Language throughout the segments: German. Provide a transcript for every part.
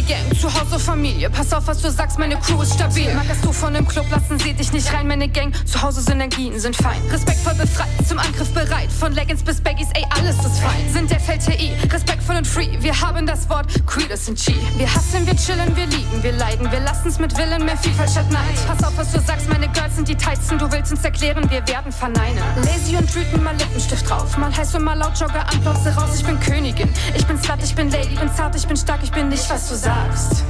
Gang, zu Hause Familie. Pass auf, was du sagst, meine Crew ist stabil. Magerst du von dem Club, lassen sie dich nicht rein. Meine Gang, zu Hause Synergien sind fein. Respektvoll befreit, zum Angriff bereit. Von Leggings bis Baggies, ey, alles ist fein. Sind der FLTI, respektvoll und free. Wir haben das Wort, Creed ist ein G. Wir hassen, wir chillen, wir lieben, wir leiden. Wir lassen's mit Willen, mehr Vielfalt statt Neid. Pass auf, was du sagst, meine Girls sind die Tighsten. Du willst uns erklären, wir werden verneinen. Lazy und wütend, mal Lippenstift drauf. Mal heiß und mal laut, Jogger an, Plotze raus. Ich bin Königin, ich bin Slut, ich bin Lady, bin zart, ich bin stark, ich bin nicht, was du sagst.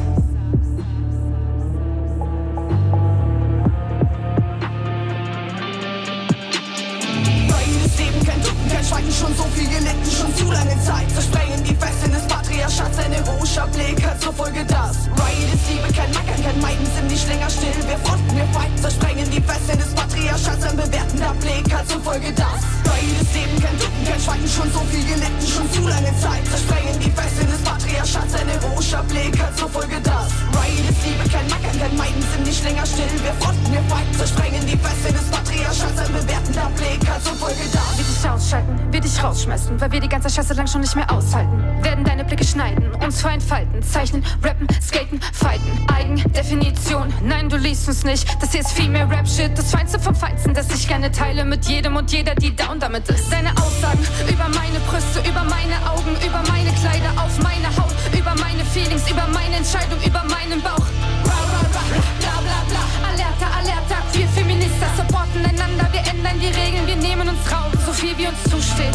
Kein Schweigen, schon so viel gelitten, schon zu lange Zeit. Zersprengen die Fesseln des Patriarchats, ein heroischer Blick hat zur Folge das. Riot ist Liebe, kein Mackern, kein Meiden, sind nicht länger still. Wir fronten, wir fighten, zersprengen die Fesseln des Patriarchats, ein bewertender Blick hat zur Folge das. Riot ist Leben, kein Ducken, kein Schweigen, schon so viel gelitten, schon zu lange Zeit. Zersprengen die Fesseln des Patriarchats, ein heroischer Blick hat zur Folge das. Riot ist Liebe, kein Mackern, kein Meiden, sind nicht länger still. Wir fronten, wir fighten, zersprengen die Fesseln des Patriarchats, ein bewertender Blick hat zur Folge das. Wir dich rausschmeißen, weil wir die ganze Scheiße lang schon nicht mehr aushalten. Werden deine Blicke schneiden, uns verentfalten, zeichnen, rappen, skaten, fighten. Eigendefinition, nein, du liest uns nicht. Das hier ist viel mehr Rap-Shit, das Feinste vom Feinsten, das ich gerne teile mit jedem und jeder, die down damit ist. Deine Aussagen über meine Brüste, über meine Augen, über meine Kleider, auf meine Haut, über meine Feelings, über meine Entscheidung, über meinen Bauch. Bla bla bla, alerta, alerta, queer Feminista supporten einander, wir ändern die Regeln, wir nehmen uns Raum, so viel wie uns zusteht.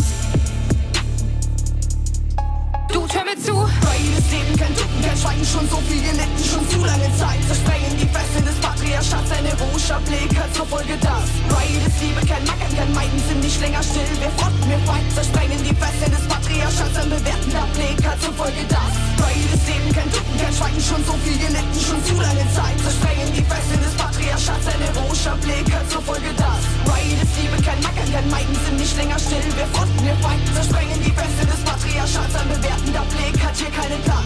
Du, hör mir zu. Riot ist Leben, kein Ducken, kein Schweigen, schon so viel gelitten, schon zu lange Zeit. Zersprengen die Fesseln des Patriarchats, ein heroischer Blick hat zur Folge das. Riot ist Liebe, kein Mackern, kein Meiden, sind nicht länger still. Wir fronten, wir fighten, zersprengen die Fesseln des Patriarchats, ein bewertender Blick hat zur Folge das. Riot ist Leben, kein Ducken, kein Schweigen, schon so viel gelitten, schon zu lange Zeit. Zersprengen die Fesseln des Patriarchats, ein heroischer Blick hat zur Folge das. Riot ist Liebe, kein Mackern, kein Meiden, sind nicht länger still. Wir fronten, wir fighten, zersprengen die Fesseln des Patriarchats, ein bewertender Blick hat hier keinen Platz.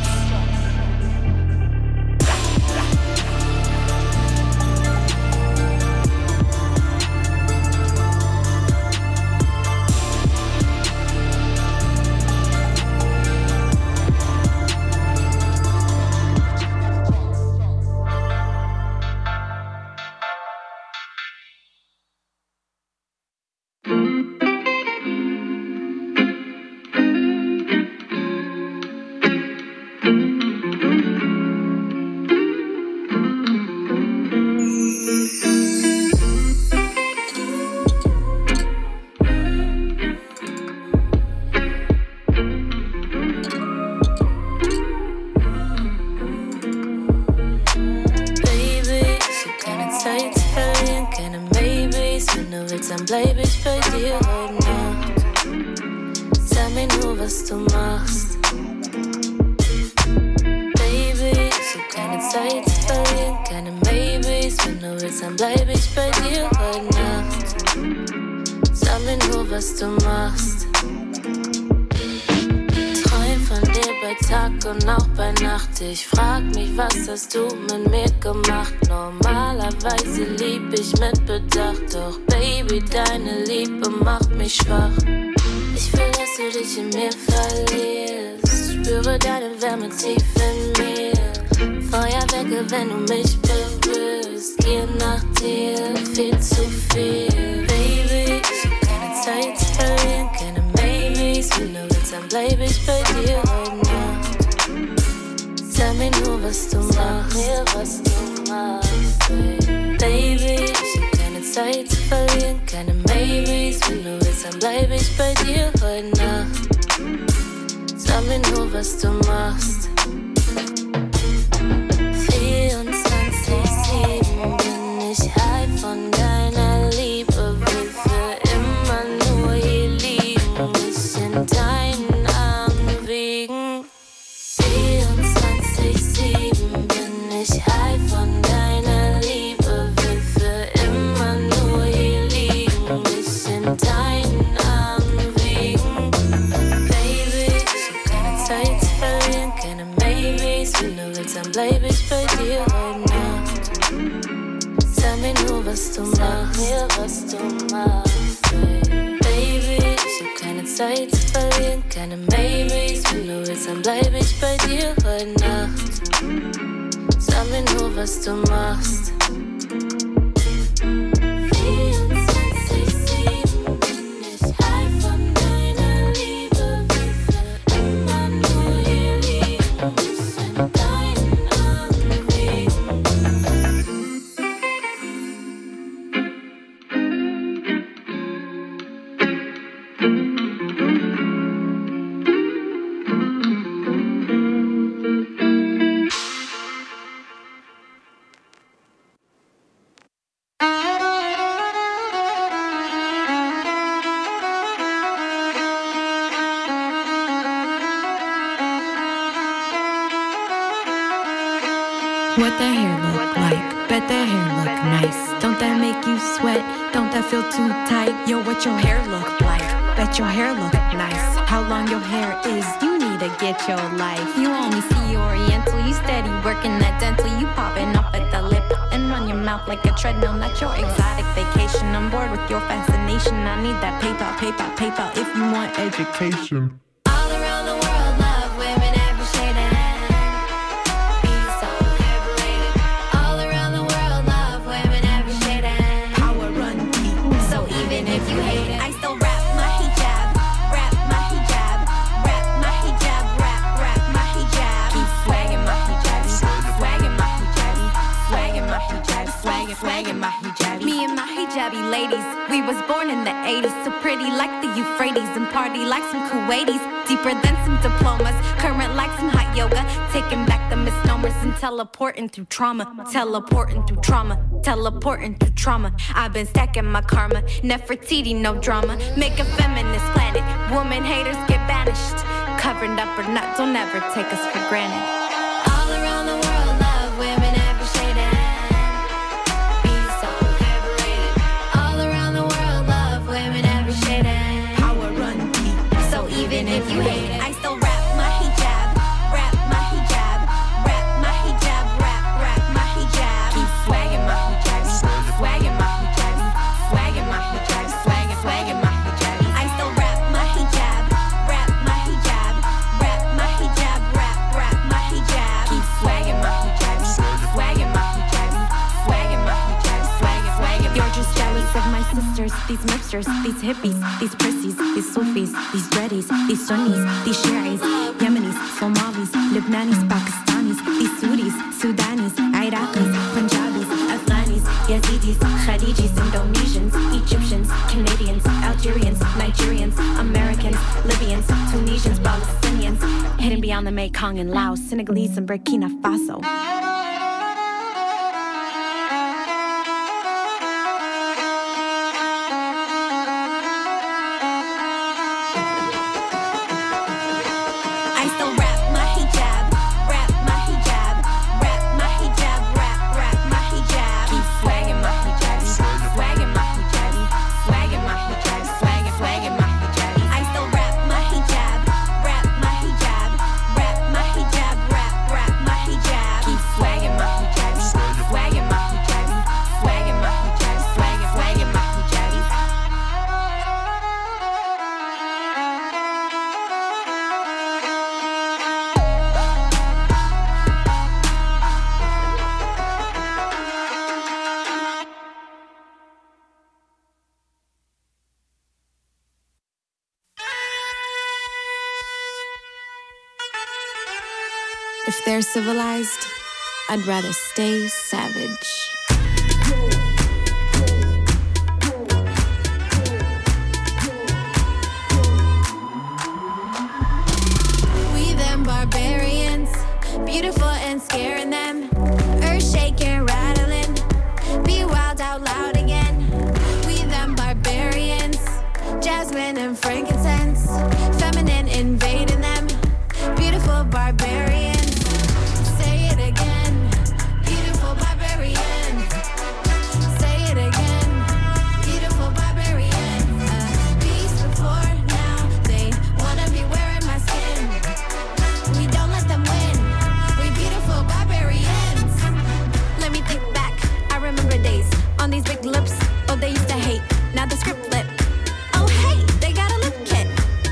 Ich frag mich, was hast du mit mir gemacht? Normalerweise lieb ich mit Bedacht, doch Baby, deine Liebe macht mich schwach. Ich will, dass du dich in mir verlierst, spüre deine Wärme tief in mir. Feuerwerke, wenn du mich berührst, gier nach dir, viel zu viel. Baby, ich hab keine Zeit zu verlieren, keine Maybes. Wenn du willst, dann bleib ich bei dir heute Nacht. Sag mir nur, was du machst, Baby, ich hab keine Zeit zu verlieren, keine Maybes. Wenn du willst, dann bleib ich bei dir heute Nacht. Sag mir nur, was du machst. 24/7 bin ich high von deiner Liebe, will für immer nur hier liegen, mich in deinen Armen wiegen. 24/7 bin ich high von deiner Liebe, will für immer nur hier liegen, mich in deinen Armen wiegen. Baby, ich hab keine Zeit zu verlieren, keine Maybes. Wenn du willst, dann bleib ich bei dir heute Nacht. Sag mir nur, was du machst, Baby, ich hab keine Zeit zu verlieren, keine Maybes. Wenn du willst, dann bleib ich bei dir heute Nacht. Sag mir nur, was du machst. 24/7 bin ich high von deiner Liebe. Wir für immer nur hier liegen, mich an deinen Armen wiegen. What the hair look like? Bet that hair look nice. Don't that make you sweat? Don't that feel too tight? Yo, what your hair look like? Bet your hair look nice. How long your hair is? You need to get your life. You only see Oriental. You steady working that dental. You popping up at the lip and run your mouth like a treadmill. Not your exotic vacation. I'm bored with your fascination. I need that PayPal, PayPal, PayPal if you want education. All around the world, love women every shade and be so liberated. All around the world, love women every shade and Power run deep. so even if you hate it, I still rap my hijab, rap my hijab, rap my hijab, rap my hijab. Keep swagging my hijab, swagging my hijab, swagging my hijab, swagging my hijab. Me and my hijabi ladies, we was born in the 80s, so pretty like the Euphrates and party like some Kuwaitis, deeper than some diplomas, current like some hot yoga, taking back the misnomers and teleporting through trauma, teleporting through trauma, teleporting through trauma. I've been stacking my karma, Nefertiti, no drama, make a feminist planet, woman haters get banished, covered up or not, don't ever take us for granted. All around the world, love women every shade and be so liberated. All around the world, love women every shade and Power run deep. so even if you hate it, I still rap my hijab, rap my hijab, rap my hijab, rap my hijab. Keep swagging my hijab, swagging my hijab, swagging my hijab, swagging my hijab. I still rap my hijab, rap my hijab, rap my hijab, rap my hijab. Keep swagging my hijab, swagging my hijab, swagging my hijab, swagging. You're just jealous of my sisters, these mipsters, these hippies, these prissies, these Sufis, these dreadies, these Sunnis, these Shi'is, Yemenis, Somalis, Lebanese, Pakistanis, these Sudis, Sudanis, Iraqis, Punjabis, Afghanis, Yazidis, Khadijis, Indonesians, Egyptians, Canadians, Algerians, Nigerians, Americans, Libyans, Tunisians, Palestinians, hidden beyond the Mekong and Laos, Senegalese and Burkina Faso. I still rap my hijab, rap my hijab, rap my hijab, rap my hijab. Keep swagging my hijab, swagging my hijab, swagging my hijab, swagging my hijab. I still rap my hijab, rap my hijab, rap my hijab, rap my hijab. Keep swagging my hijab, swagging my hijab, swagging my hijab, swagging my hijab. If they're civilized, I'd rather stay savage. We them barbarians, beautiful and scaring them. Earth shaking, rattling, be wild out loud again. We them barbarians, jasmine and frankincense, feminine invading them. Beautiful barbarians. Say it again, beautiful barbarians. Say it again, beautiful barbarians. Beast before now, they wanna be wearing my skin. We don't let them win. We beautiful barbarians. Let me think back, I remember days on these big lips. Oh, they used to hate, now the script flip. Oh, hey, they got a lip kit.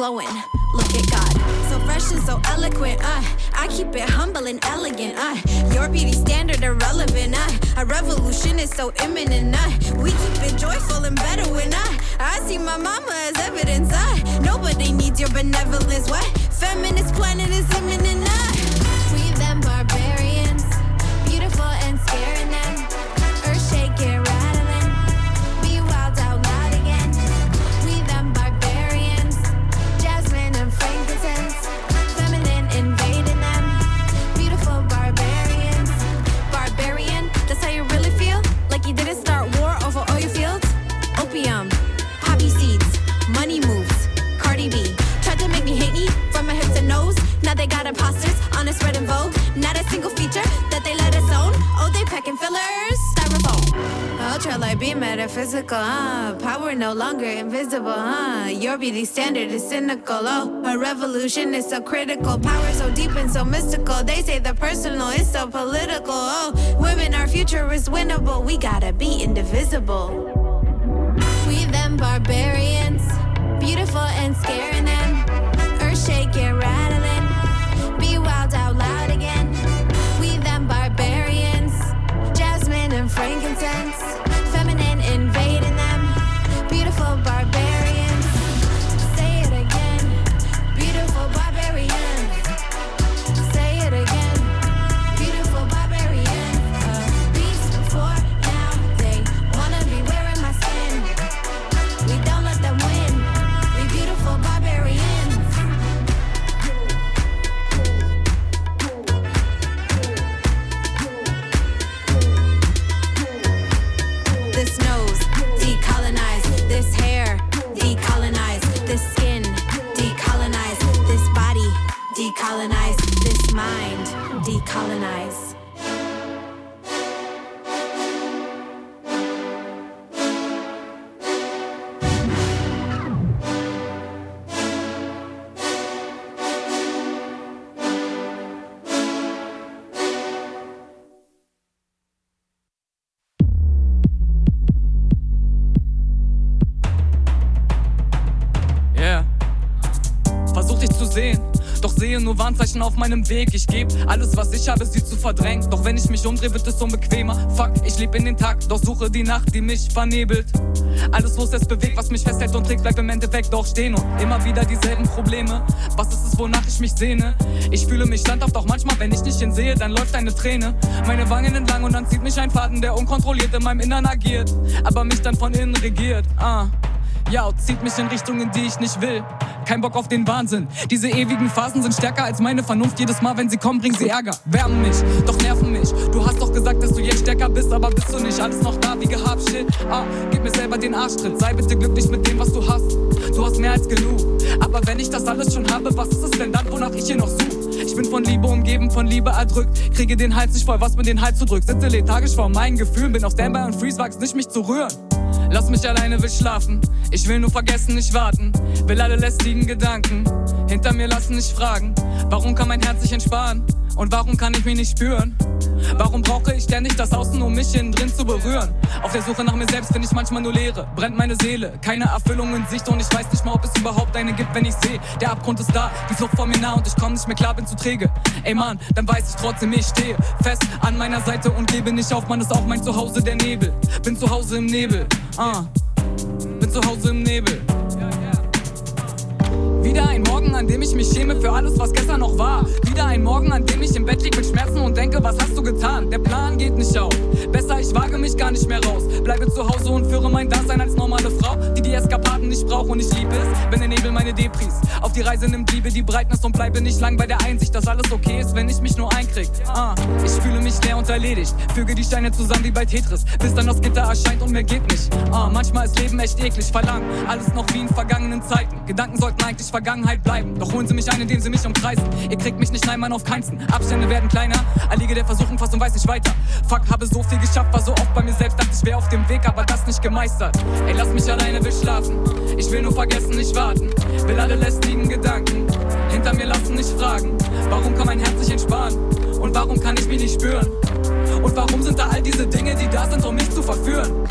glowing. Look at God, so fresh and so eloquent. I keep it humble and elegant. Your beauty standard irrelevant. A revolution is so imminent. We keep it joyful and better when I see my mama as evidence. Nobody needs your benevolence. What feminist planet is imminent? We them barbarians, beautiful and scaring them. Earth shaking, rattling, be wild out loud again. We them barbarians, jasmine and frankincense, feminine invading them. Beautiful barbarians, barbarian. That's how you really feel? Like you didn't start war over oil fields? Opium, poppy seeds, money moves. Cardi B tried to make me hate me from my hips and nose. Now they got imposters on a spread in Vogue. Not a single feature that they let us own. Oh, they packing fillers, styrofoam. Ultra light be metaphysical, power no longer invisible, Your beauty standard is cynical, a revolution is so critical. Power so deep and so mystical. They say the personal is so political. Women, our future is winnable. We gotta be indivisible. We them barbarians, beautiful and scaring them. Earth shaking, rattling, be wild out loud again. We them barbarians, jasmine and frankincense, feminine invading them. Beautiful barbarians, say it again. Beautiful barbarians, say it again. Beautiful barbarians, beast before now. They wanna be wearing my skin. We don't let them win. We beautiful barbarians. This nose, decolonize. This hair, decolonize. This skin, decolonize. This body, decolonize. This mind, decolonize. Versuch dich zu sehen, doch sehe nur Warnzeichen auf meinem Weg. Ich geb alles, was ich habe, sie zu verdrängen. Doch wenn ich mich umdrehe, wird es unbequemer. Fuck, ich lebe in den Tag, doch suche die Nacht, die mich vernebelt. Alles, wo es jetzt bewegt, was mich festhält und trägt, bleibt im Endeffekt doch stehen. Und immer wieder dieselben Probleme. Was ist es, wonach ich mich sehne? Ich fühle mich standhaft, doch manchmal, wenn ich nicht hinsehe, dann läuft eine Träne meine Wangen entlang und dann zieht mich ein Faden, der unkontrolliert in meinem Innern agiert, aber mich dann von innen regiert. Ja, und zieht mich in Richtungen, die ich nicht will. Kein Bock auf den Wahnsinn. Diese ewigen Phasen sind stärker als meine Vernunft. Jedes Mal, wenn sie kommen, bringen sie Ärger. Wärmen mich, doch nerven mich. Du hast doch gesagt, dass du jetzt stärker bist, aber bist du nicht. Alles noch da wie gehabt, shit. Gib mir selber den Arschtritt. Sei bitte glücklich mit dem, was du hast. Du hast mehr als genug. Aber wenn ich das alles schon habe, was ist es denn dann, wonach ich hier noch suche? Ich bin von Liebe umgeben, von Liebe erdrückt. Kriege den Hals nicht voll, was mir den Hals zudrückt. Sitze lethargisch vor meinen Gefühlen. Bin auf Standby und Freeze, wag's nicht, mich zu rühren. Lass mich alleine, will schlafen. Ich will nur vergessen, nicht warten. Will alle lästigen Gedanken hinter mir lassen, nicht fragen. Warum kann mein Herz sich entspannen? Und warum kann ich mich nicht spüren? Warum brauche ich denn nicht das Außen, um mich innen drin zu berühren? Auf der Suche nach mir selbst finde ich manchmal nur Leere. Brennt meine Seele, keine Erfüllung in Sicht. Und ich weiß nicht mal, ob es überhaupt eine gibt, wenn ich sehe. Der Abgrund ist da, die Flucht vor mir nah und ich komm nicht mehr klar, bin zu träge. Ey Mann, dann weiß ich trotzdem, ich stehe fest an meiner Seite und gebe nicht auf. Mann, ist auch mein Zuhause, der Nebel. Bin zu Hause im Nebel, bin zu Hause im Nebel. Wieder ein Morgen, an dem ich mich schäme für alles, was gestern noch war. Wieder ein Morgen, an dem ich im Bett lieg mit Schmerzen und denke, was hast du getan? Der Plan geht nicht auf. Besser, ich wage mich gar nicht mehr raus. Bleibe zu Hause und führe mein Dasein als normale Frau, die Eskapaden nicht braucht. Und ich liebe es, wenn der Nebel meine Depris auf die Reise nimmt, liebe die Breitness und bleibe nicht lang bei der Einsicht, dass alles okay ist, wenn ich mich nur einkrieg. Ich fühle mich leer und erledigt, füge die Steine zusammen wie bei Tetris, bis dann das Gitter erscheint und mir geht nicht. Manchmal ist Leben echt eklig, verlang alles noch wie in vergangenen Zeiten. Gedanken sollten eigentlich Vergangenheit bleiben, doch holen sie mich ein, indem sie mich umkreisen. Ihr kriegt mich nicht, nein, Mann, auf keinsten. Abstände werden kleiner, erliege der Versuchung fast und weiß nicht weiter. Fuck, habe so viel geschafft, war so oft bei mir selbst, dachte ich wär auf dem Weg, aber das nicht gemeistert. Ey, lass mich alleine, will schlafen, ich will nur vergessen, nicht warten. Will alle lästigen Gedanken hinter mir lassen, nicht fragen. Warum kann mein Herz sich entspannen? Und warum kann ich mich nicht spüren? Und warum sind da all diese Dinge, die da sind, um mich zu verführen?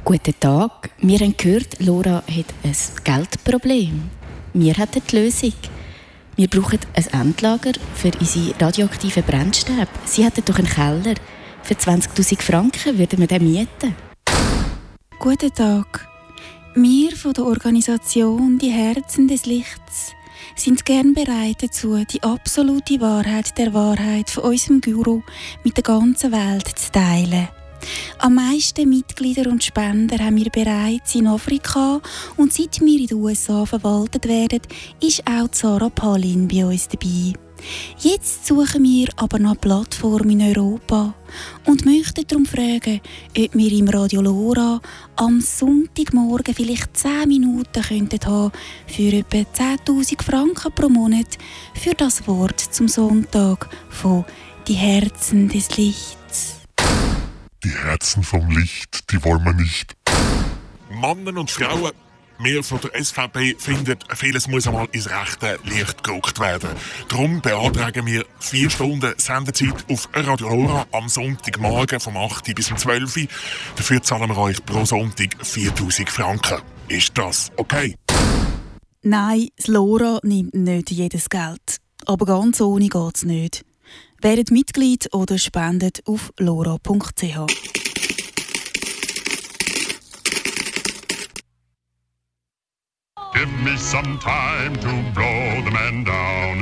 Guten Tag. Wir haben gehört, Laura hat ein Geldproblem. Wir hätten die Lösung. Wir brauchen ein Endlager für unsere radioaktiven Brennstäbe. Sie hätten doch einen Keller. Für 20'000 Franken würden wir den mieten. Guten Tag. Wir von der Organisation Die Herzen des Lichts sind gern bereit dazu, die absolute Wahrheit der Wahrheit von unserem Guru mit der ganzen Welt zu teilen. Am meisten Mitglieder und Spender haben wir bereits in Afrika und seit wir in den USA verwaltet werden, ist auch Sarah Palin bei uns dabei. Jetzt suchen wir aber noch eine Plattform in Europa und möchten darum fragen, ob wir im Radio Lora am Sonntagmorgen vielleicht 10 Minuten könnten haben für etwa 10'000 Franken pro Monat für das Wort zum Sonntag von «Die Herzen des Lichts». Die Herzen vom Licht, die wollen wir nicht. Männer und Frauen, wir von der SVP finden, vieles muss einmal ins rechte Licht gerückt werden. Darum beantragen wir 4 Stunden Sendezeit auf Radio Lora am Sonntagmorgen vom 8 bis 12 Uhr. Dafür zahlen wir euch pro Sonntag 4'000 Franken. Ist das okay? Nein, das Lora nimmt nicht jedes Geld. Aber ganz ohne geht's nicht. Werdet Mitglied oder spendet auf lora.ch. Give me some time to blow the man down.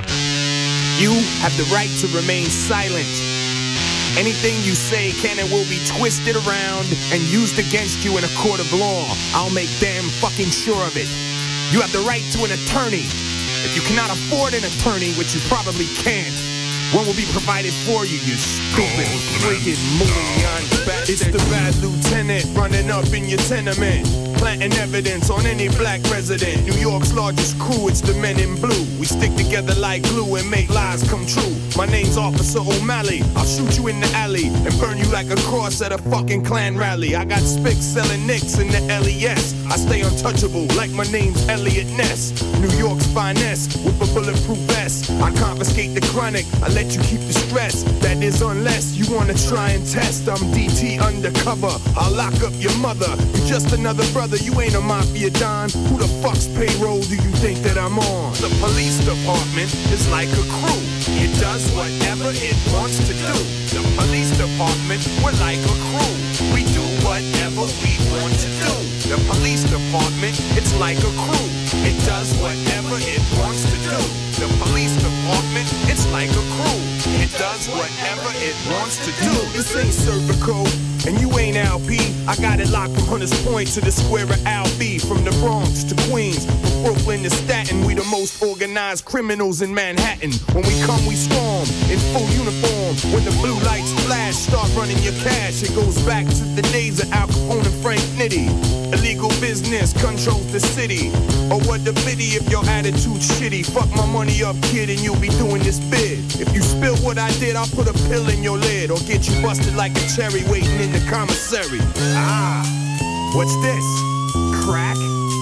You have the right to remain silent. Anything you say can and will be twisted around and used against you in a court of law. I'll make damn fucking sure of it. You have the right to an attorney. If you cannot afford an attorney, which you probably can't, one will be provided for you, you stupid freaking moron bastard. It's the bad lieutenant running up in your tenement, planting evidence on any black resident. New York's largest crew, it's the men in blue. We stick together like glue and make lies come true. My name's Officer O'Malley. I'll shoot you in the alley and burn you like a cross at a fucking Klan rally. I got spics selling nicks in the LES. I stay untouchable like my name's Elliot Ness. New York's finest with a bulletproof vest. I confiscate the chronic, I let you keep the stress. That is unless you wanna try and test. I'm DT undercover, I'll lock up your mother. You're just another brother, you ain't a mafia don. Who the fuck's payroll do you think that I'm on? The police department is like a crew. It does whatever it wants to do. The police department, we're like a crew. We do whatever we want to do. The police department, it's like a crew. It does whatever it wants to do. The police department, it's like a crew. It does whatever it wants to do. This ain't Serpico, and you ain't LP. I got it locked from Hunters Point to the square of LB. From the Bronx to Queens, from Brooklyn to Staten. We the most organized criminals in Manhattan. When we come, we storm in full uniform. When the blue lights flash, start running your cash. It goes back to the days of Al Capone and Frank Nitti. Illegal business controls the city. Or what the pity if your attitude's shitty. Fuck my money up, kid, and you'll be doing this bid. If you spill what I did, I'll put a pill in your lid. Or get you busted like a cherry waiting in the commissary. Ah, what's this? Crack?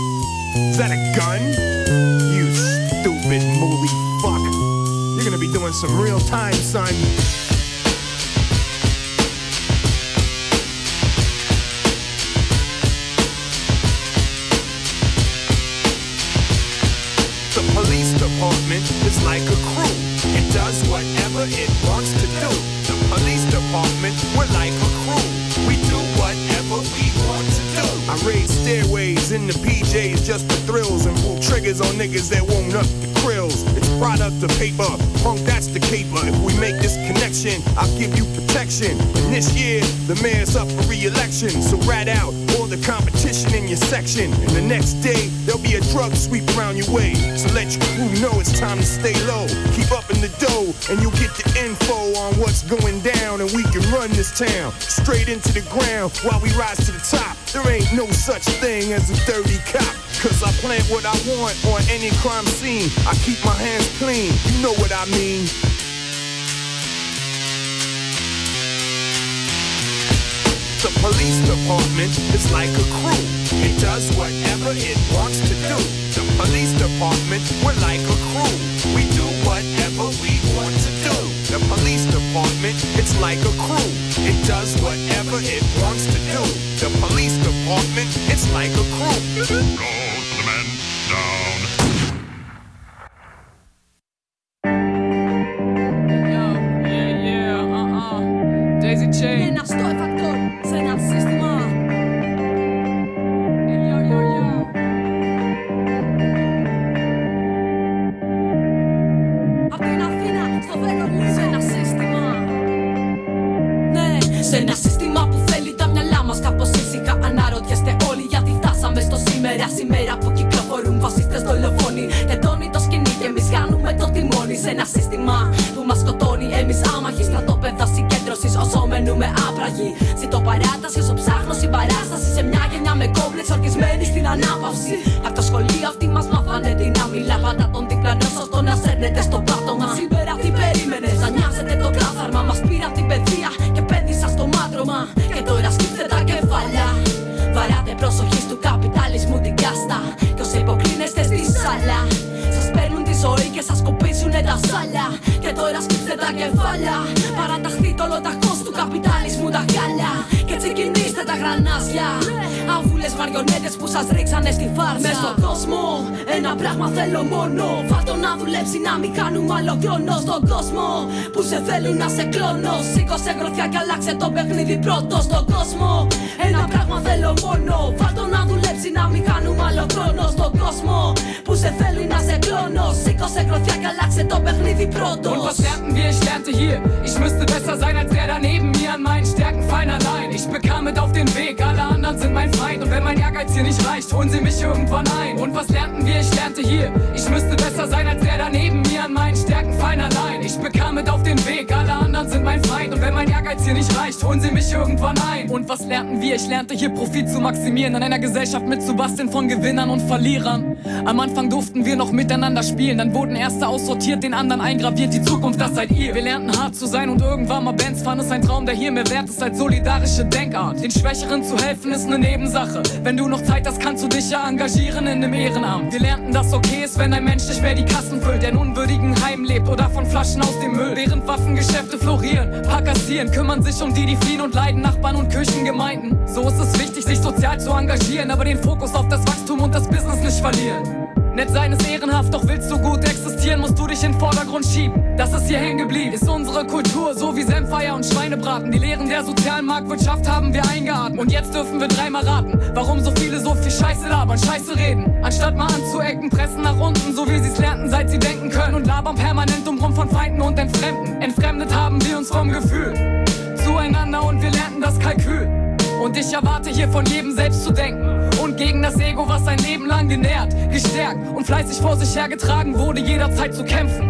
Is that a gun? You stupid movie fuck. You're gonna be doing some real time, son. The police department is like a crew. It does whatever it wants to do. The police department, we're like a crew. We do whatever we want to do. I raid stairways in the PJs just for thrills and pull triggers on niggas that won't up the krills. It's product of paper, punk, that's the caper. If we make this connection, I'll give you protection. And this year, the mayor's up for re-election. So rat out all the competition in your section. And the next day, there'll be a drug sweep around your way. So let your crew know it's time to stay low. Keep up in the dough, and you'll get the info on what's going down. And we can run this town straight into the ground while we rise to the top. There ain't no such thing as a dirty cop. Cause I plant what I want on any crime scene. I keep my hands clean, you know what I mean. The police department is like a crew. It does whatever it wants to do. The police department, we're like a crew. We do whatever we want to do. The police department department, it's like a crew. It does whatever it wants to do. The police department, it's like a crew. Roll the man down. Daisy Chain. Σε ένα σύστημα που θέλει τα μυαλά μας κάπως ήσυχα. Αναρωτιέστε όλοι γιατί φτάσαμε στο σήμερα. Σήμερα που κυκλοφορούν φασίστες δολοφόνοι. Τεντώνει το σκηνή και εμείς χάνουμε το τιμόνι. Σε ένα σύστημα που μας σκοτώνει. Εμείς άμαχοι στρατόπεδα συγκέντρωσης όσο μένουμε άπραγοι. Ζητώ παράταση όσο ψάχνω συμπαράσταση. Σε μια γενιά με κόμπλεξ ορκισμένη στην ανάπαυση. Απ' το σχολείο αυτοί μας μάθανε τι να μιλά. Πάντα τον διπλανό σας το να σέρνετε στο πάτωμα. Σήμερα τι περίμενες να νοιάζετε το κάθαρμα. Μας πήρα την παιδεία και πέδησα στο μάτρωμα. Και τώρα σκύψτε τα κεφάλια. Βαράτε προσοχή του καπιταλισμού την κάστα. Κι όσοι υποκλίνεστε στη σάλα σας παίρνουν τη ζωή και σας κοπίζουνε τα σάλια. Και τώρα σκύψτε τα κεφάλια. Παραταχθείτε όλο τα κόστη του καπιταλισμού τα χάλια. Και έτσι κινήστε τα γρανάζια. Αβούλες μαριονέτες που σας ρίξανε στη φάρσα. Μες στον κόσμο ένα πράγμα θέλω μόνο. Βάλτο να δουλέψει να μην κάνουμε άλλο χρόνο. Στον κόσμο που σε θέλουν να σε κλώνω. Σήκωσε γροθιά και αλλάξε το παιχνίδι πρώτο. Στον κόσμο ένα πράγμα θέλω μόνο. Βάλτο να δουλέψει να μην κάνουμε άλλο χρόνο. Στον κόσμο που σε θέλουν να σε κλώνω. Σήκωσε γροθιά και αλλάξε το παιχνίδι πρώτο. Und was lernten wir? Ich lernte hier. Ich müsste besser sein als der daneben mir an meinen Stärken fein allein. Ich bekam mit auf den Weg, alle anderen sind mein Feind. Und wenn mein Ehrgeiz hier nicht reicht, holen sie mich irgendwann ein. Und was lernten wir? Ich lernte hier. Ich müsste besser sein als der daneben mir an meinen Stärken fein allein. Ich bekam mit auf den Weg, alle anderen sind mein Feind. Und wenn mein Ehrgeiz hier nicht reicht, holen sie mich irgendwann ein. Und was lernten wir? Ich lernte hier Profit zu maximieren, an einer Gesellschaft mitzubasteln von Gewinnern und Verlierern. Am Anfang durften wir noch miteinander spielen, dann wurden Erste aussortiert, den anderen eingraviert, die Zukunft, das seid ihr. Wir lernten hart zu sein und irgendwann mal Bands fahren, ist ein Traum, der hier mehr wert ist als solidarische Denkart. Den Schwächeren zu helfen ist eine Nebensache. Wenn du noch Zeit hast, kannst du dich ja engagieren in einem Ehrenamt. Wir lernten, dass okay ist, wenn ein Mensch nicht mehr die Kassen füllt, der in unwürdigen Heimen lebt oder von Flaschen aus dem Müll. Während Waffengeschäfte florieren, paar kassieren, kümmern sich um die fliehen und leiden, Nachbarn und Kirchengemeinden. So ist es wichtig, sich sozial zu engagieren, aber den Fokus auf das Wachstum und das Business nicht verlieren. Nett sein ist ehrenhaft, doch willst du gut existieren, musst du dich in den Vordergrund schieben. Das ist hier hängen geblieben, ist unsere Kultur, so wie Senfeier und Schweinebraten. Die Lehren der sozialen Marktwirtschaft haben wir eingeatmet. Und jetzt dürfen wir dreimal raten, warum so viele so viel Scheiße labern, Scheiße reden. Anstatt mal anzuecken, pressen nach unten, so wie sie's lernten, seit sie denken können. Und labern permanent rum von Feinden und Entfremden. Entfremdet haben wir uns vom Gefühl zueinander und wir lernten das Kalkül. Und ich erwarte hier von jedem selbst zu denken und gegen das Ego, was sein Leben lang genährt, gestärkt und fleißig vor sich hergetragen wurde, jederzeit zu kämpfen.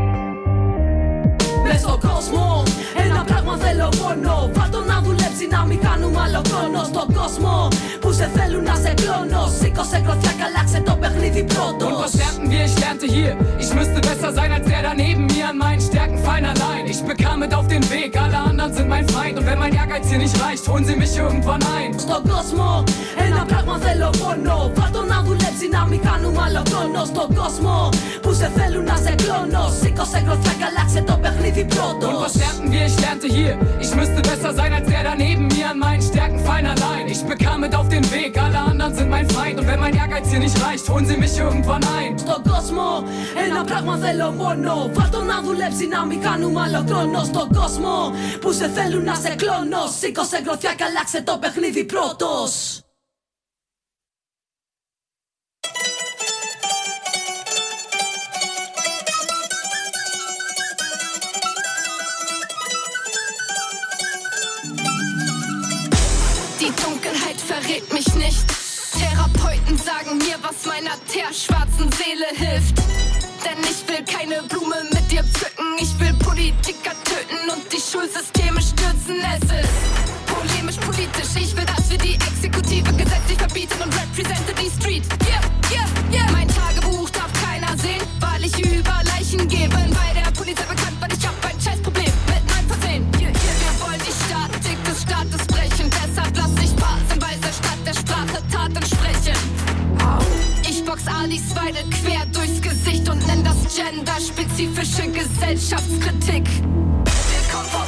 Μες στον κόσμο ένα πράγμα θέλω μόνο. Βάλτο να δουλέψει να μην χάνουμε άλλο χρόνο. Στον κόσμο που σε θέλουν να σε κλώνω. Σήκωσε γροθιά και αλλάξε το παιχνίδι πρώτος. Und was lernten wir? Ich lernte hier. Ich müsste besser sein als der daneben mir an meinen Stärken fein allein. Ich bekam mit auf den Weg, alle anderen sind mein Feind. Und wenn mein Ehrgeiz hier nicht reicht, holen sie mich irgendwann ein. Στον κόσμο ένα πράγμα θέλω μόνο. Βάλτο να δουλέψει να μην χάνουμε άλλο χρόνο. Στον κόσμο που σε θέλουν να σε κλώνω. Σήκωσε γροθιά και αλλάξε το παιχνίδι πρώτος. Und was lernten wir? Ich lernte hier. Ich müsste besser sein als der daneben mir an meinen Stärken fein allein. Ich bekam mit auf den Weg, alle anderen sind mein Feind. Und wenn mein Ehrgeiz hier nicht reicht, holen sie mich irgendwann ein. Στον κόσμο ένα πράγμα θέλω μόνο. Βάλτο να δουλέψει να μην χάνουμε άλλο χρόνο. Στον κόσμο που σε θέλουν να σε κλώνω. Σήκωσε γροθιά και αλλάξε το παιχνίδι πρώτος. Die Dunkelheit verrät mich nicht. Therapeuten sagen mir, was meiner teerschwarzen Seele hilft. Denn ich will keine Blume mit dir pflücken. Ich will Politiker töten und die Schulsysteme stürzen. Es ist polemisch politisch. Ich will, dass wir die Exekutive gesetzlich verbieten und represente die Street. Yeah, yeah, yeah. Mein Tagebuch darf keiner sehen, weil ich über Leichen gehe. Bin bei der Polizei bekannt, weil ich hab ein Scheißproblem mit meinem Versehen. Yeah, yeah. Wir wollen die Statik des Staates brechen. Deshalb lass ich phasenweise statt der Sprache Taten sprechen. Ich box Alis Weide quer durchs Gesicht und nenn das genderspezifische Gesellschaftskritik. Willkommen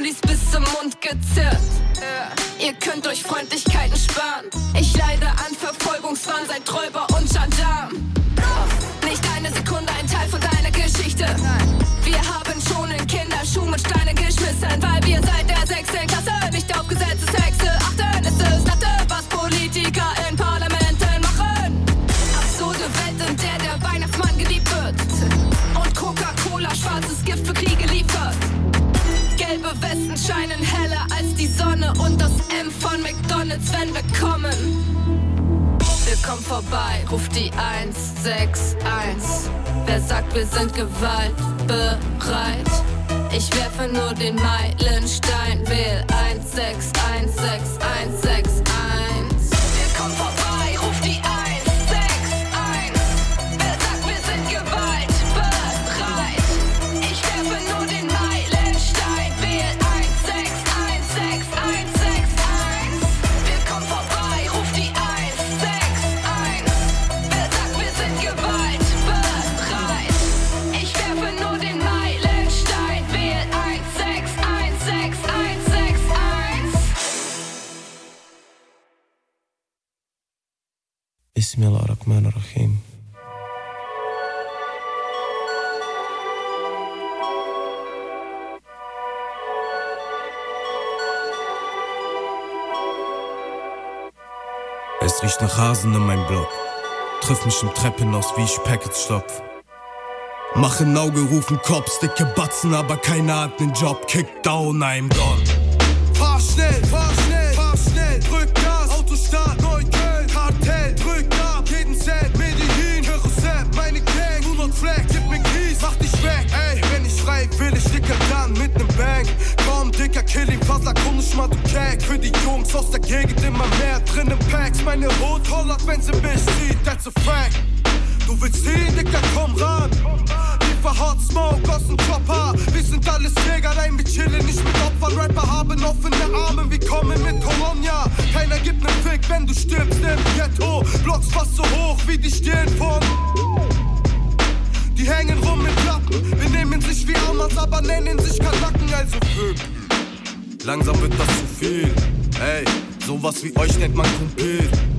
Pullis bis zum Mund gezerrt. Ihr könnt euch Freundlichkeiten sparen. Ich leide an Verfolgungswahn, seid Räuber und Gendarm. Nicht eine Sekunde ein Teil von deiner Geschichte. Wir haben schon in Kinderschuhen mit Steinen geschmissen, weil wir seit der 6. Klasse nicht auf Gesetzestexte achten. Es ist Latte, was Politiker in Parlamenten machen. Absurde Welt, in der Weihnachtsmann geliebt wird und Coca-Cola schwarzes Gift für Kriege liefert. Gelbe Westen scheinen heller als die Sonne und das M von McDonald's, wenn wir kommen. Kommt vorbei, ruft die 161. Wer sagt, wir sind gewaltbereit? Ich werfe nur den Meilenstein, wähl 16166161. Wir kommen vorbei, ruft die 161. Wer sagt, wir sind gewaltbereit? Ich werfe nur den Meilenstein, wähl 16166161. Wir kommen vorbei, ruft die 161. Bismillahirrahmanirrahim. Es riecht nach Hasen in meinem Block. Triff mich im Treppenhaus, wie ich Packets stopf. Mach ein Auge, rufen Cops, dicke Batzen, aber keiner hat nen Job. Kick down, I'm gone. Fahr schnell, fahr schnell, fahr schnell. Drück Gas, Autostart, Neukölln, Kartell. Drück ab, jeden Cent, Medellin, Karussell. Meine Gang, 100 Flag, gib mir Kies, mach dich weg. Ey, wenn ich frei will, ich dicker dann mit nem Bang. Komm, dicker Killing, Faser, komm nicht mal, du Cag. Für die Jungs aus der Gegend immer mehr drin im Packs. Meine Hut hollert, wenn sie mich sieht, that's a fact. Du willst ziehen, Dicker, komm ran. Liefer Hot Smoke aus dem Chopper. Wir sind alles Jäger, nein, wir chillen nicht mit Opfern. Rapper haben offene Arme, wir kommen mit Colonia. Keiner gibt nen Fick, wenn du stirbst im Ghetto. Blocks fast so hoch wie die Stirn von. Die hängen rum mit Lappen. Wir nehmen sich wie Amas, aber nennen sich Kanaken, also Vögel. Langsam wird das zu viel. Ey, sowas wie euch nennt man Kumpel.